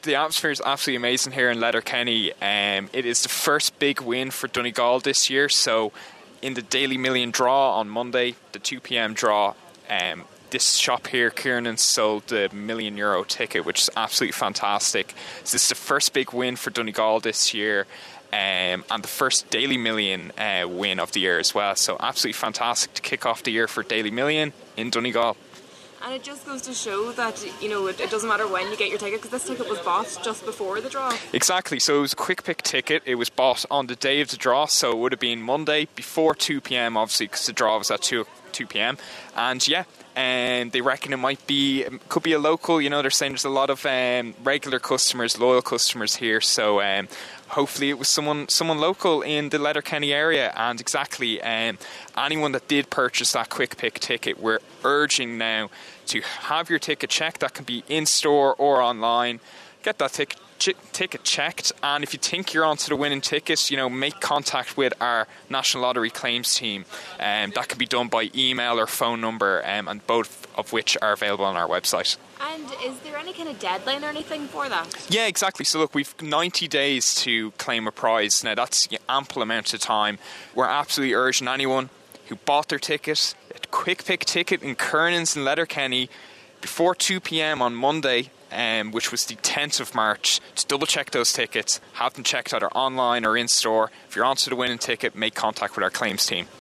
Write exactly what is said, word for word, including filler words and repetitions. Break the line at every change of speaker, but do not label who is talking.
The atmosphere is absolutely amazing here in Letterkenny. Um, it is the first big win for Donegal this year. So in the Daily Million draw on Monday, the two p.m. draw, um, this shop here, Kieran, sold the million euro ticket, which is absolutely fantastic. So this is the first big win for Donegal this year. Um, and the first Daily Million uh, win of the year as well. So absolutely fantastic to kick off the year for Daily Million in Donegal.
And it just goes to show that, you know, it, it doesn't matter when you get your ticket, because this ticket was bought just before the draw.
Exactly. So it was a quick pick ticket. It was bought on the day of the draw, so it would have been Monday before two p.m. obviously, because the draw was at two p.m. And yeah, and they reckon it might be, could be a local. You know, they're saying there's a lot of um, regular customers, loyal customers here. So um, hopefully it was someone someone local in the Letterkenny area. And exactly, um, anyone that did purchase that quick pick ticket, we're urging now to have your ticket checked. That can be in store or online. Get that ticket ch- ticket checked, and if you think you're onto the winning tickets, you know, make contact with our National Lottery claims team. Um, that can be done by email or phone number, um, and both of which are available on our website.
And is there any kind of deadline or anything for that?
Yeah, exactly. So look, we've ninety days to claim a prize. Now that's ample amount of time. We're absolutely urging anyone who bought their ticket, a quick pick ticket in Kernans and Letterkenny, before two p.m. on Monday, um, which was the tenth of March, to double check those tickets, have them checked either online or in store. If you're onto the winning ticket, make contact with our claims team.